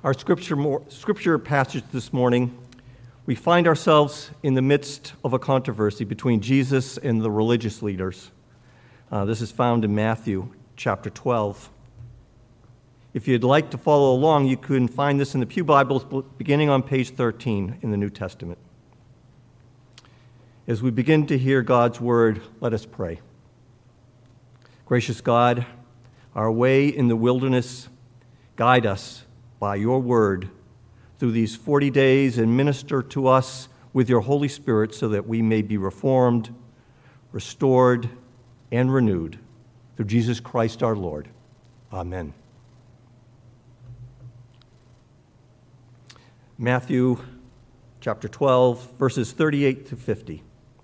Our scripture passage this morning, we find ourselves in the midst of a controversy between Jesus and the religious leaders. This is found in Matthew chapter 12. If you'd like to follow along, you can find this in the Pew Bibles beginning on page 13 in the New Testament. As we begin to hear God's word, let us pray. Gracious God, our way in the wilderness, guide us by your word through these 40 days and minister to us with your Holy Spirit so that we may be reformed, restored, and renewed through Jesus Christ our Lord. Amen. Matthew chapter 12, verses 38 to 50.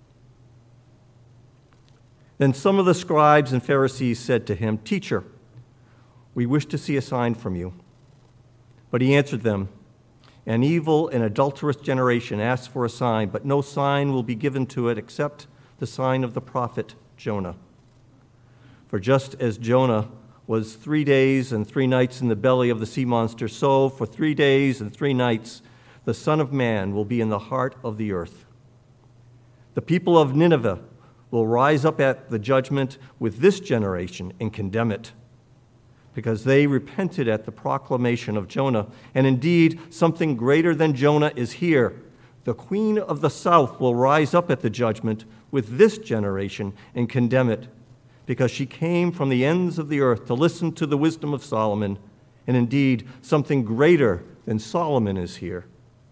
Then some of the scribes and Pharisees said to him, "Teacher, we wish to see a sign from you." But he answered them, "An evil and adulterous generation asks for a sign, but no sign will be given to it except the sign of the prophet Jonah. For just as Jonah was 3 days and 3 nights in the belly of the sea monster, so for 3 days and 3 nights the Son of Man will be in the heart of the earth. The people of Nineveh will rise up at the judgment with this generation and condemn it, because they repented at the proclamation of Jonah. And indeed, something greater than Jonah is here. The queen of the south will rise up at the judgment with this generation and condemn it, because she came from the ends of the earth to listen to the wisdom of Solomon. And indeed, something greater than Solomon is here.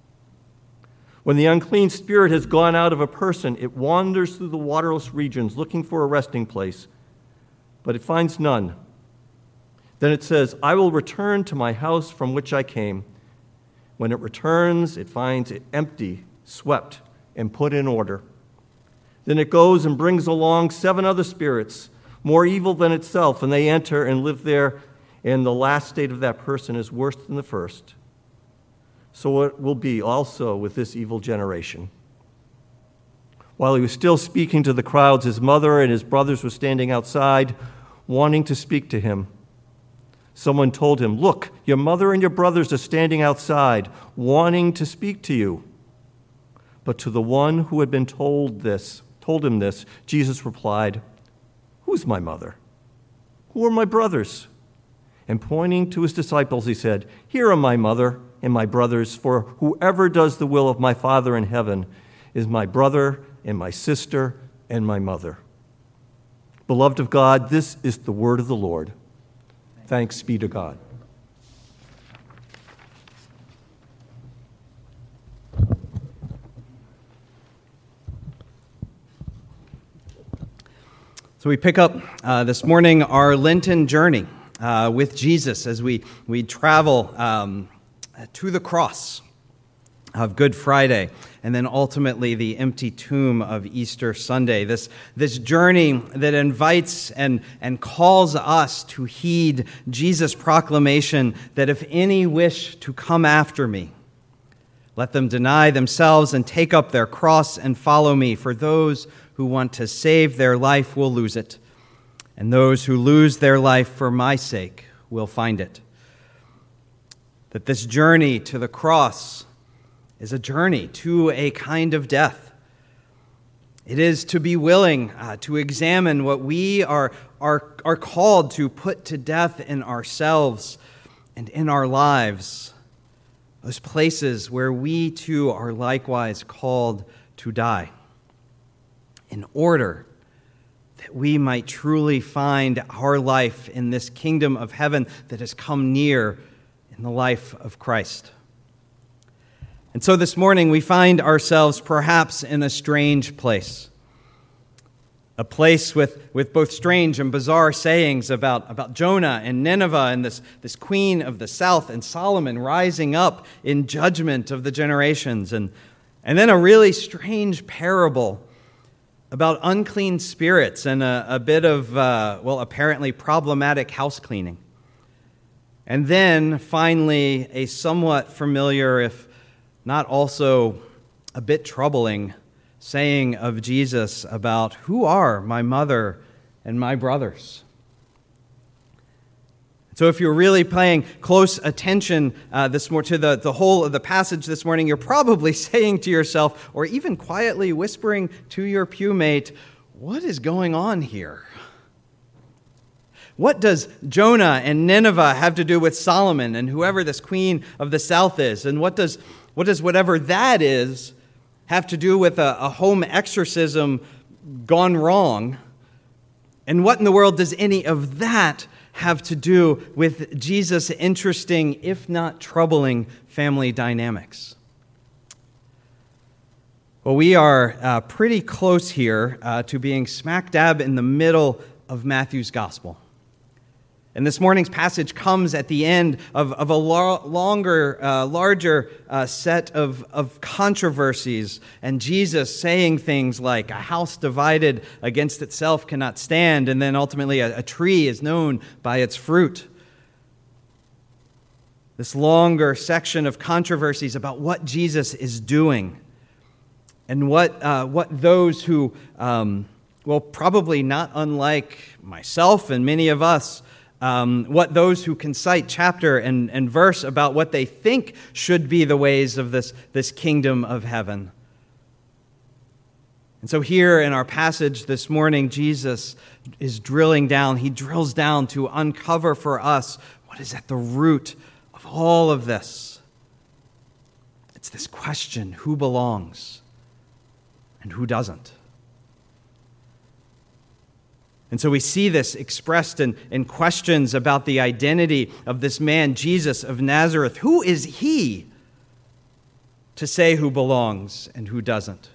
When the unclean spirit has gone out of a person, it wanders through the waterless regions looking for a resting place, but it finds none. Then it says, 'I will return to my house from which I came.' When it returns, it finds it empty, swept, and put in order. Then it goes and brings along 7 other spirits, more evil than itself, and they enter and live there, and the last state of that person is worse than the first. So it will be also with this evil generation." While he was still speaking to the crowds, his mother and his brothers were standing outside, wanting to speak to him. Someone told him, "Look, your mother and your brothers are standing outside, wanting to speak to you." But to the one who had been told him this, Jesus replied, "Who's my mother? Who are my brothers?" And pointing to his disciples, he said, "Here are my mother and my brothers, for whoever does the will of my Father in heaven is my brother and my sister and my mother." Beloved of God, this is the word of the Lord. Thanks be to God. So we pick up this morning our Lenten journey with Jesus as we travel to the cross of Good Friday, and then ultimately the empty tomb of Easter Sunday. This journey that invites and calls us to heed Jesus' proclamation that if any wish to come after me, let them deny themselves and take up their cross and follow me. For those who want to save their life will lose it, and those who lose their life for my sake will find it. That this journey to the cross is a journey to a kind of death. It is to be willing to examine what we are called to put to death in ourselves and in our lives, those places where we too are likewise called to die, in order that we might truly find our life in this kingdom of heaven that has come near in the life of Christ. And so this morning we find ourselves perhaps in a strange place. A place with both strange and bizarre sayings about Jonah and Nineveh and this queen of the south and Solomon rising up in judgment of the generations. And then a really strange parable about unclean spirits and a bit of, apparently problematic house cleaning. And then, finally, a somewhat familiar, if not also a bit troubling, saying of Jesus about, "Who are my mother and my brothers?" So if you're really paying close attention to the whole of the passage this morning, you're probably saying to yourself, or even quietly whispering to your pewmate, what is going on here? What does Jonah and Nineveh have to do with Solomon and whoever this queen of the south is? And what does whatever that is have to do with a home exorcism gone wrong? And what in the world does any of that have to do with Jesus' interesting, if not troubling, family dynamics? Well, we are pretty close here to being smack dab in the middle of Matthew's gospel. And this morning's passage comes at the end of a larger set of controversies, and Jesus saying things like, a house divided against itself cannot stand, and then ultimately a tree is known by its fruit. This longer section of controversies about what Jesus is doing, and what those who, probably not unlike myself and many of us, what those who can cite chapter and verse about what they think should be the ways of this kingdom of heaven. And so here in our passage this morning, Jesus is drilling down. He drills down to uncover for us what is at the root of all of this. It's this question, who belongs and who doesn't? And so we see this expressed in questions about the identity of this man, Jesus of Nazareth. Who is he to say who belongs and who doesn't?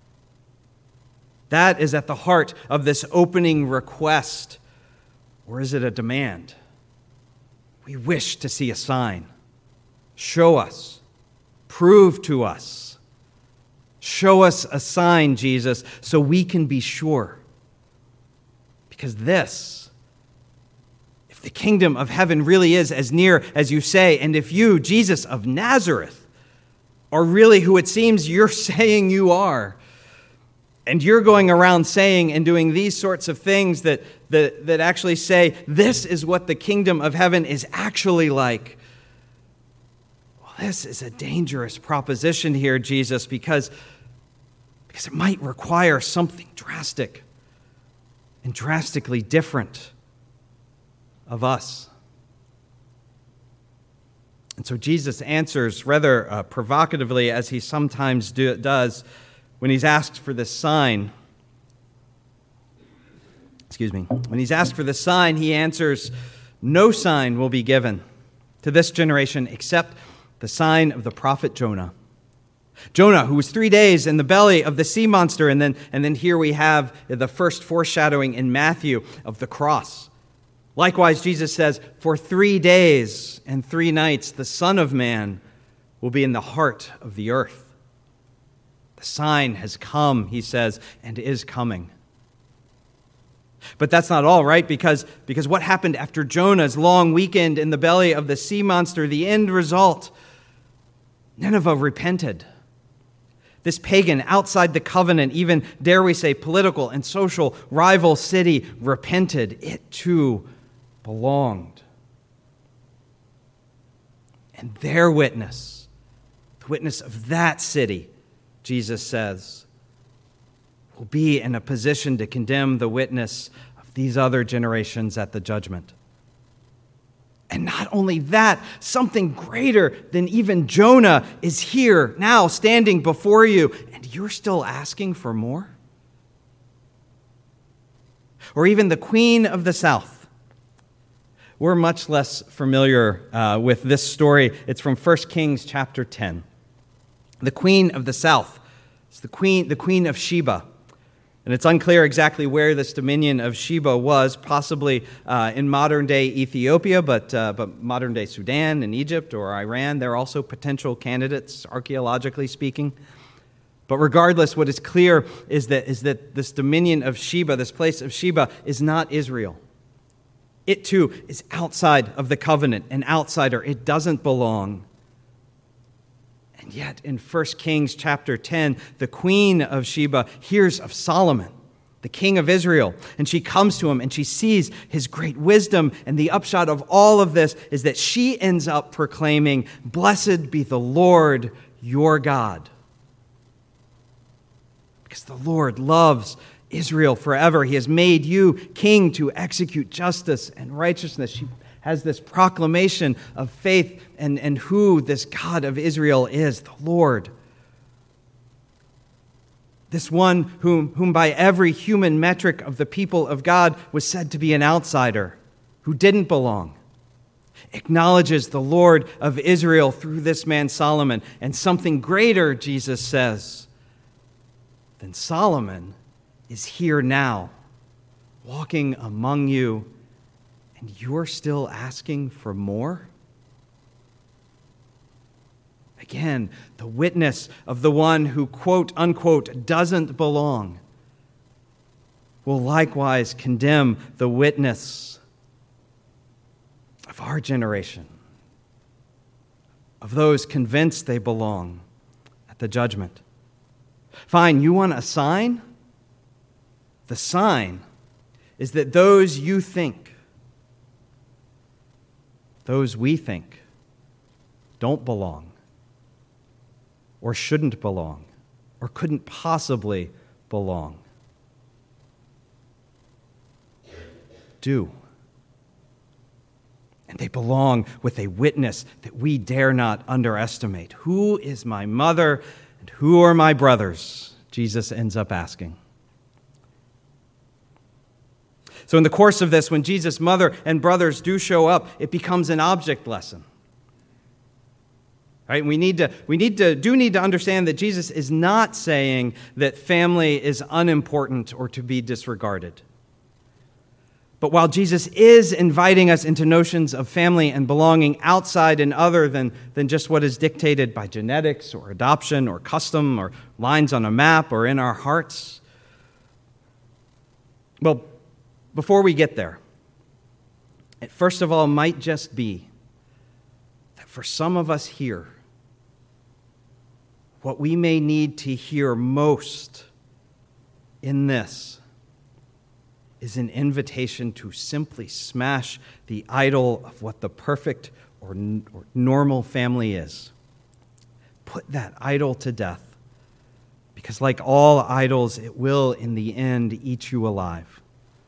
That is at the heart of this opening request. Or is it a demand? We wish to see a sign. Show us. Prove to us. Show us a sign, Jesus, so we can be sure. Because if the kingdom of heaven really is as near as you say, and if you, Jesus of Nazareth, are really who it seems you're saying you are, and you're going around saying and doing these sorts of things that actually say, this is what the kingdom of heaven is actually like, well, this is a dangerous proposition here, Jesus, because it might require something drastic and drastically different of us. And so Jesus answers rather provocatively, as he sometimes does when he's asked for this sign. When he's asked for this sign, he answers, no sign will be given to this generation except the sign of the prophet Jonah. Jonah, who was 3 days in the belly of the sea monster, and then here we have the first foreshadowing in Matthew of the cross. Likewise, Jesus says, for 3 days and 3 nights the Son of Man will be in the heart of the earth. The sign has come, he says, and is coming. But that's not all, right? Because what happened after Jonah's long weekend in the belly of the sea monster, the end result, Nineveh repented. This pagan, outside the covenant, even, dare we say, political and social rival city repented. It too belonged. And their witness, the witness of that city, Jesus says, will be in a position to condemn the witness of these other generations at the judgment. And not only that, something greater than even Jonah is here now standing before you, and you're still asking for more? Or even the Queen of the South. We're much less familiar with this story. It's from 1 Kings chapter 10. The Queen of the South. It's the Queen of Sheba. And it's unclear exactly where this dominion of Sheba was, possibly in modern-day Ethiopia, but modern-day Sudan and Egypt or Iran. They're also potential candidates, archaeologically speaking. But regardless, what is clear is that this dominion of Sheba, this place of Sheba, is not Israel. It too is outside of the covenant, an outsider. It doesn't belong. And yet in 1 Kings chapter 10, the queen of Sheba hears of Solomon, the king of Israel. And she comes to him and she sees his great wisdom. And the upshot of all of this is that she ends up proclaiming, "Blessed be the Lord your God." Because the Lord loves Israel forever. He has made you king to execute justice and righteousness. She has this proclamation of faith and who this God of Israel is, the Lord. This one whom by every human metric of the people of God was said to be an outsider, who didn't belong, acknowledges the Lord of Israel through this man Solomon. And something greater, Jesus says, than Solomon is here now, walking among you, and you're still asking for more? Again, the witness of the one who, quote unquote, doesn't belong will likewise condemn the witness of our generation, of those convinced they belong at the judgment. Fine, you want a sign? The sign is that those you think, those we think, don't belong, or shouldn't belong, or couldn't possibly belong, do. And they belong with a witness that we dare not underestimate. Who is my mother and who are my brothers? Jesus ends up asking. So in the course of this, when Jesus' mother and brothers do show up, it becomes an object lesson. Right? We need to understand that Jesus is not saying that family is unimportant or to be disregarded. But while Jesus is inviting us into notions of family and belonging outside and other than just what is dictated by genetics or adoption or custom or lines on a map or in our hearts, well, before we get there, it first of all might just be that for some of us here, what we may need to hear most in this is an invitation to simply smash the idol of what the perfect or normal family is. Put that idol to death, because like all idols, it will in the end eat you alive.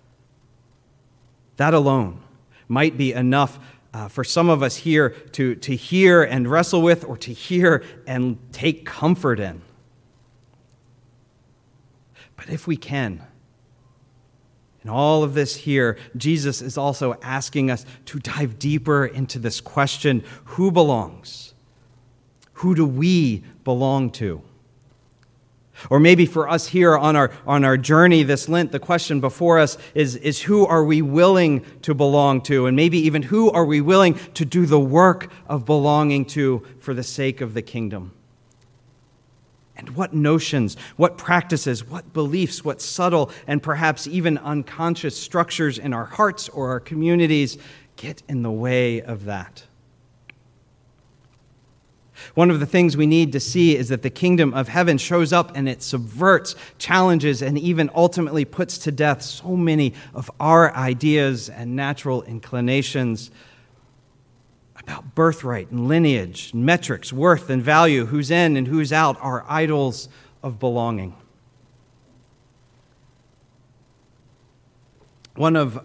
That alone might be enough for some of us here to hear and wrestle with, or to hear and take comfort in. But if we can, in all of this here, Jesus is also asking us to dive deeper into this question: who belongs? Who do we belong to? Or maybe for us here on our journey this Lent, the question before us is who are we willing to belong to? And maybe even who are we willing to do the work of belonging to for the sake of the kingdom? And what notions, what practices, what beliefs, what subtle and perhaps even unconscious structures in our hearts or our communities get in the way of that? One of the things we need to see is that the kingdom of heaven shows up and it subverts, challenges, and even ultimately puts to death so many of our ideas and natural inclinations about birthright and lineage, metrics, worth and value, who's in and who's out, are idols of belonging. One of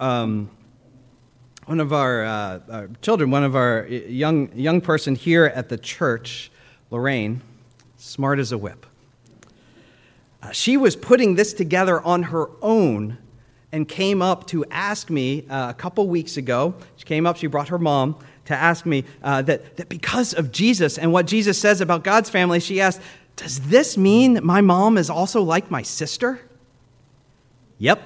our children, one of our young person here at the church, Lorraine, smart as a whip. She was putting this together on her own and came up to ask me a couple weeks ago. She brought her mom to ask me that because of Jesus and what Jesus says about God's family, she asked, does this mean my mom is also like my sister? Yep.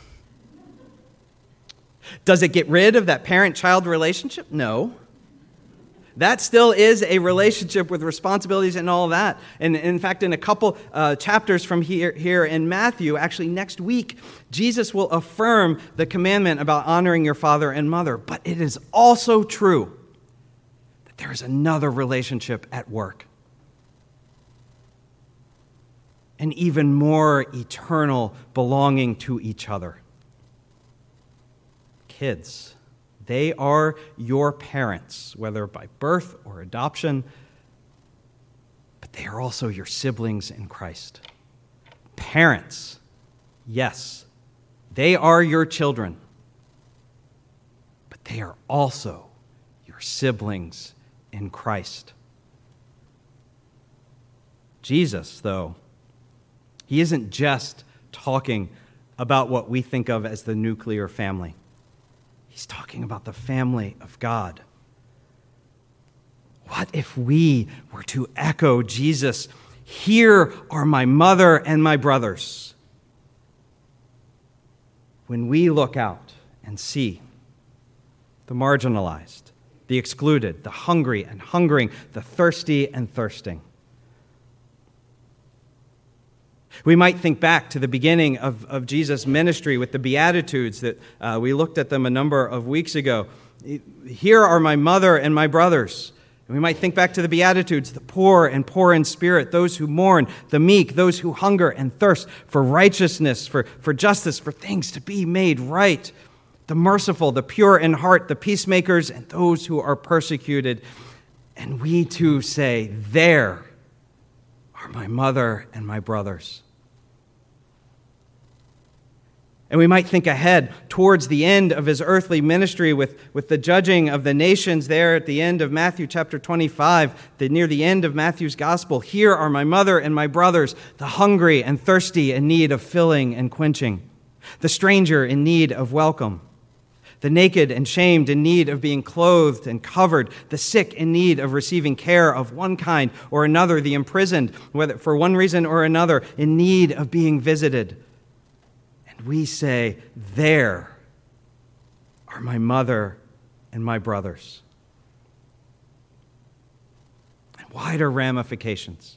Does it get rid of that parent-child relationship? No. That still is a relationship with responsibilities and all that. And in fact, in a couple chapters from here in Matthew, actually next week, Jesus will affirm the commandment about honoring your father and mother. But it is also true that there is another relationship at work. and even more eternal belonging to each other. Kids, they are your parents, whether by birth or adoption, but they are also your siblings in Christ. Parents, yes, they are your children, but they are also your siblings in Christ. Jesus, though, he isn't just talking about what we think of as the nuclear family. He's talking about the family of God. What if we were to echo Jesus, "Here are my mother and my brothers"? When we look out and see the marginalized, the excluded, the hungry and hungering, the thirsty and thirsting. We might think back to the beginning of Jesus' ministry with the Beatitudes that we looked at them a number of weeks ago. "Here are my mother and my brothers." And we might think back to the Beatitudes, the poor and poor in spirit, those who mourn, the meek, those who hunger and thirst for righteousness, for justice, for things to be made right, the merciful, the pure in heart, the peacemakers, and those who are persecuted. And we too say, "There are my mother and my brothers." And we might think ahead towards the end of his earthly ministry with the judging of the nations there at the end of Matthew chapter 25, near the end of Matthew's gospel. "Here are my mother and my brothers, the hungry and thirsty in need of filling and quenching, the stranger in need of welcome, the naked and shamed in need of being clothed and covered, the sick in need of receiving care of one kind or another, the imprisoned, whether for one reason or another, in need of being visited." And we say, "There are my mother and my brothers." And wider ramifications.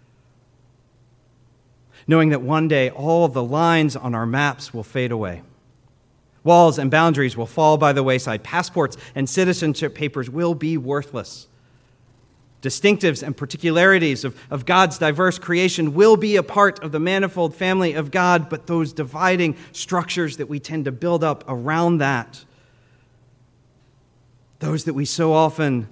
Knowing that one day all of the lines on our maps will fade away. Walls and boundaries will fall by the wayside. Passports and citizenship papers will be worthless. Distinctives and particularities of God's diverse creation will be a part of the manifold family of God, but those dividing structures that we tend to build up around that, those that we so often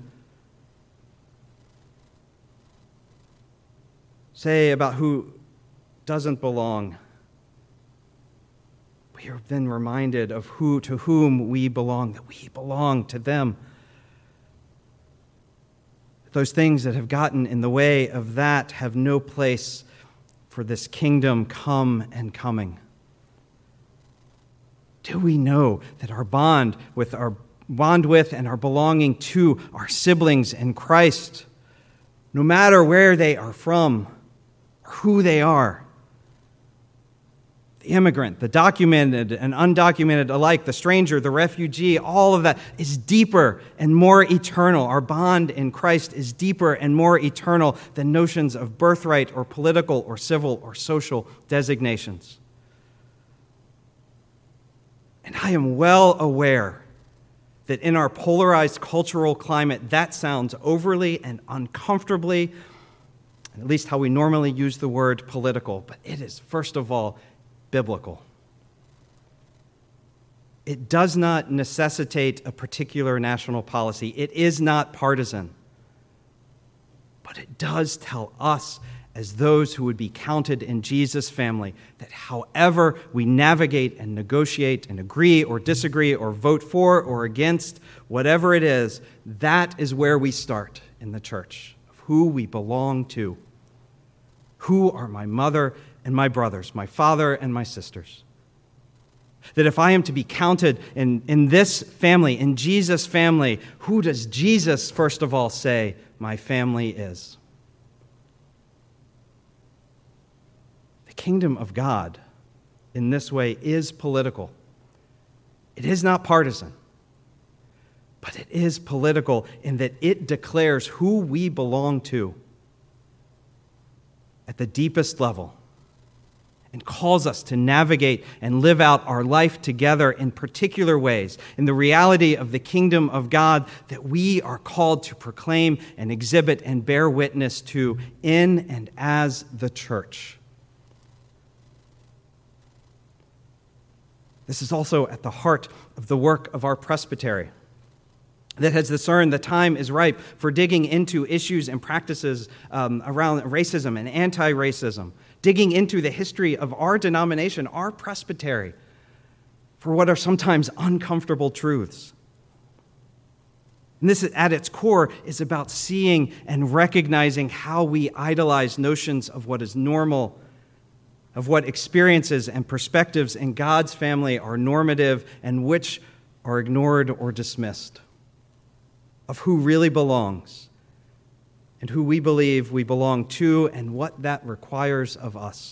say about who doesn't belong, we have been reminded of who to whom we belong, that we belong to them. Those things that have gotten in the way of that have no place for this kingdom come and coming. Do we know that our bond with and our belonging to our siblings in Christ, no matter where they are from or who they are, the immigrant, the documented and undocumented alike, the stranger, the refugee, all of that is deeper and more eternal. Our bond in Christ is deeper and more eternal than notions of birthright or political or civil or social designations. And I am well aware that in our polarized cultural climate, that sounds overly and uncomfortably, at least how we normally use the word political, but it is, first of all, biblical. It does not necessitate a particular national policy. It is not partisan. But it does tell us, as those who would be counted in Jesus' family, that however we navigate and negotiate and agree or disagree or vote for or against, whatever it is, that is where we start in the church, of who we belong to. Who are my mother and my brothers, my father and my sisters? That if I am to be counted in this family, in Jesus' family, who does Jesus, first of all, say my family is? The kingdom of God, in this way, is political. It is not partisan, but it is political in that it declares who we belong to at the deepest level, and calls us to navigate and live out our life together in particular ways, in the reality of the kingdom of God that we are called to proclaim and exhibit and bear witness to in and as the church. This is also at the heart of the work of our presbytery that has discerned the time is ripe for digging into issues and practices around racism and anti-racism, digging into the history of our denomination, our presbytery, for what are sometimes uncomfortable truths. And this, at its core, is about seeing and recognizing how we idolize notions of what is normal, of what experiences and perspectives in God's family are normative and which are ignored or dismissed, of who really belongs and who we believe we belong to and what that requires of us,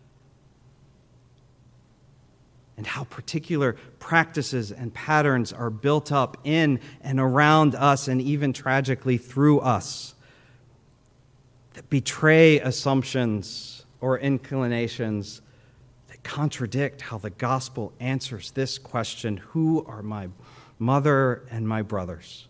and how particular practices and patterns are built up in and around us and even tragically through us that betray assumptions or inclinations that contradict how the gospel answers this question: who are my mother and my brothers?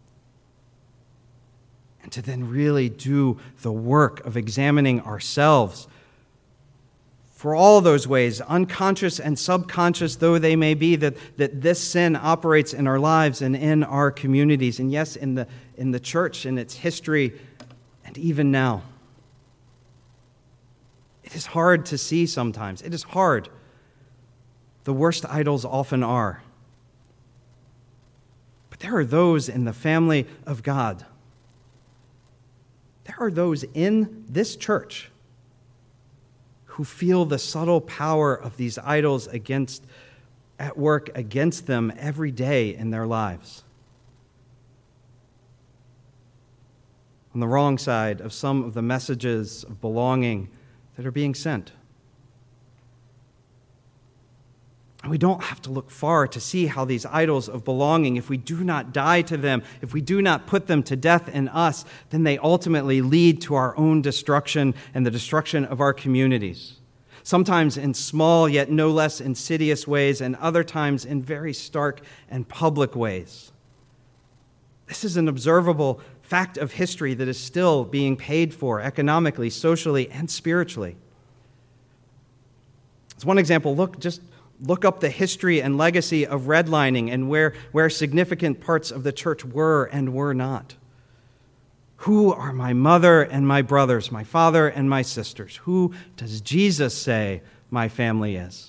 And to then really do the work of examining ourselves for all those ways, unconscious and subconscious though they may be, that this sin operates in our lives and in our communities, and yes, in the church, in its history, and even now. It is hard to see sometimes. It is hard. The worst idols often are. But there are those in the family of God. There are those in this church who feel the subtle power of these idols at work against them every day in their lives. On the wrong side of some of the messages of belonging that are being sent. And we don't have to look far to see how these idols of belonging, if we do not die to them, if we do not put them to death in us, then they ultimately lead to our own destruction and the destruction of our communities. Sometimes in small yet no less insidious ways, and other times in very stark and public ways. This is an observable fact of history that is still being paid for economically, socially, and spiritually. As one example, look up the history and legacy of redlining and where significant parts of the church were and were not. Who are my mother and my brothers, my father and my sisters? Who does Jesus say my family is?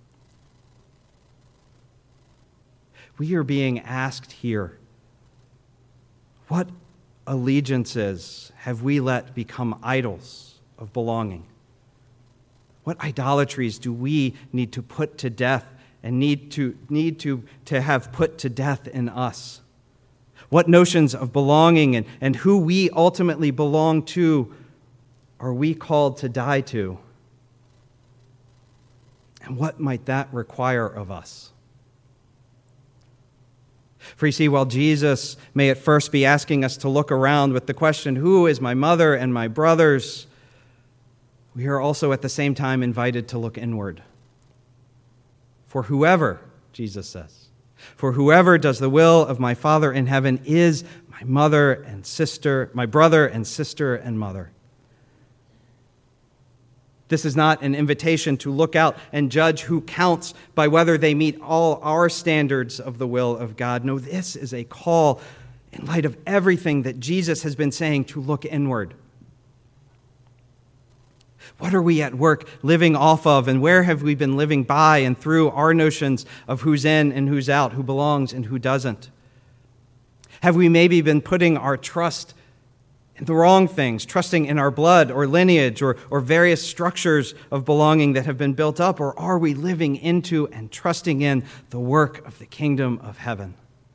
We are being asked here, what allegiances have we let become idols of belonging? What idolatries do we need to put to death and need to have put to death in us? What notions of belonging and who we ultimately belong to are we called to die to? And what might that require of us? For you see, while Jesus may at first be asking us to look around with the question, who is my mother and my brothers? We are also at the same time invited to look inward. For whoever, Jesus says, for whoever does the will of my Father in heaven is my mother and sister, my brother and sister and mother. This is not an invitation to look out and judge who counts by whether they meet all our standards of the will of God. No, this is a call, in light of everything that Jesus has been saying, to look inward. What are we at work living off of, and where have we been living by and through our notions of who's in and who's out, who belongs and who doesn't? Have we maybe been putting our trust in the wrong things, trusting in our blood or lineage or various structures of belonging that have been built up, or are we living into and trusting in the work of the kingdom of heaven?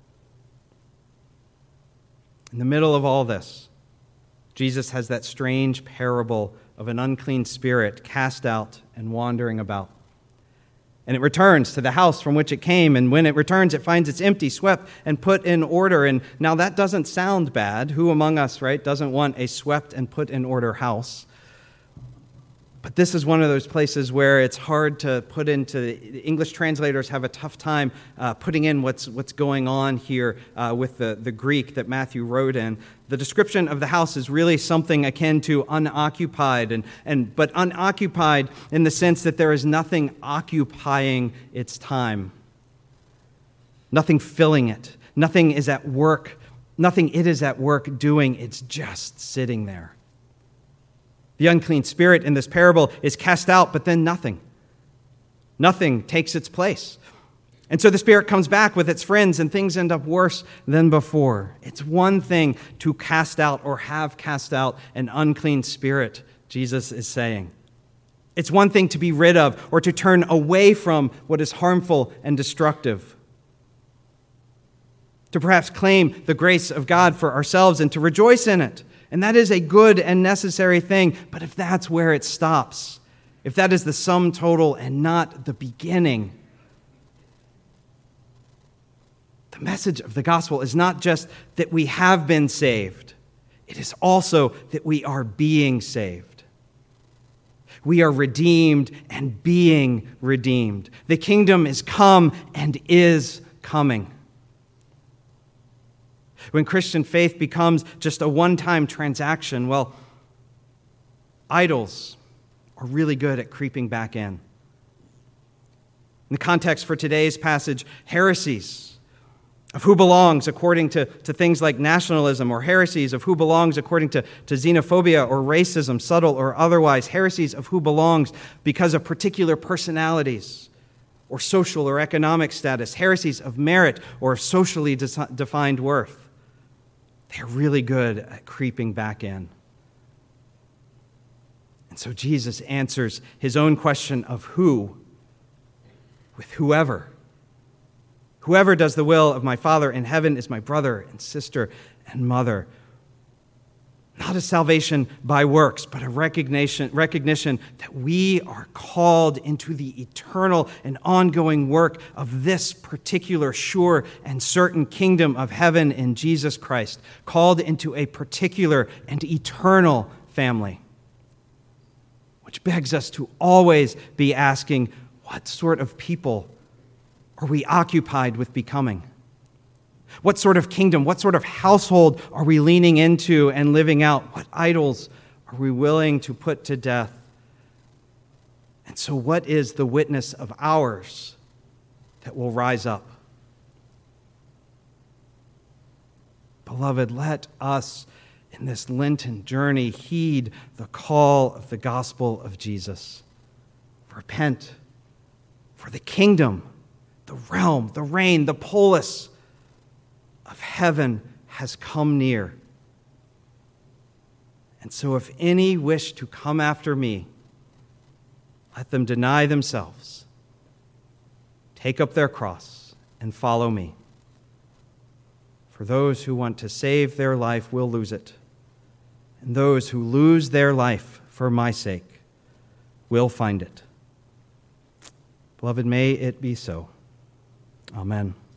In the middle of all this, Jesus has that strange parable of an unclean spirit cast out and wandering about. And it returns to the house from which it came, and when it returns, it finds it's empty, swept, and put in order. And now that doesn't sound bad. Who among us, right, doesn't want a swept and put in order house? But this is one of those places where it's hard to put into. English translators have a tough time putting in what's going on here with the Greek that Matthew wrote in. The description of the house is really something akin to unoccupied, but unoccupied in the sense that there is nothing occupying its time, nothing filling it, nothing is at work, nothing it is at work doing. It's just sitting there. The unclean spirit in this parable is cast out, but then nothing takes its place. And so the spirit comes back with its friends, and things end up worse than before. It's one thing to cast out or have cast out an unclean spirit, Jesus is saying. It's one thing to be rid of or to turn away from what is harmful and destructive. To perhaps claim the grace of God for ourselves and to rejoice in it. And that is a good and necessary thing. But if that's where it stops, if that is the sum total and not the beginning, the message of the gospel is not just that we have been saved. It is also that we are being saved. We are redeemed and being redeemed. The kingdom is come and is coming. When Christian faith becomes just a one-time transaction, well, idols are really good at creeping back in. In the context for today's passage, heresies of who belongs according to things like nationalism, or heresies of who belongs according to xenophobia or racism, subtle or otherwise, heresies of who belongs because of particular personalities or social or economic status, heresies of merit or socially defined worth. They're really good at creeping back in. And so Jesus answers his own question of who with whoever. Whoever does the will of my Father in heaven is my brother and sister and mother. Not a salvation by works, but a recognition that we are called into the eternal and ongoing work of this particular sure and certain kingdom of heaven in Jesus Christ, called into a particular and eternal family, which begs us to always be asking, what sort of people are we occupied with becoming? What sort of kingdom, what sort of household are we leaning into and living out? What idols are we willing to put to death? And so what is the witness of ours that will rise up? Beloved, let us in this Lenten journey heed the call of the gospel of Jesus. Repent, for the kingdom, the realm, the reign, the polis of heaven has come near. And so if any wish to come after me, let them deny themselves, take up their cross, and follow me. For those who want to save their life will lose it, and those who lose their life for my sake will find it. Beloved, may it be so. Amen.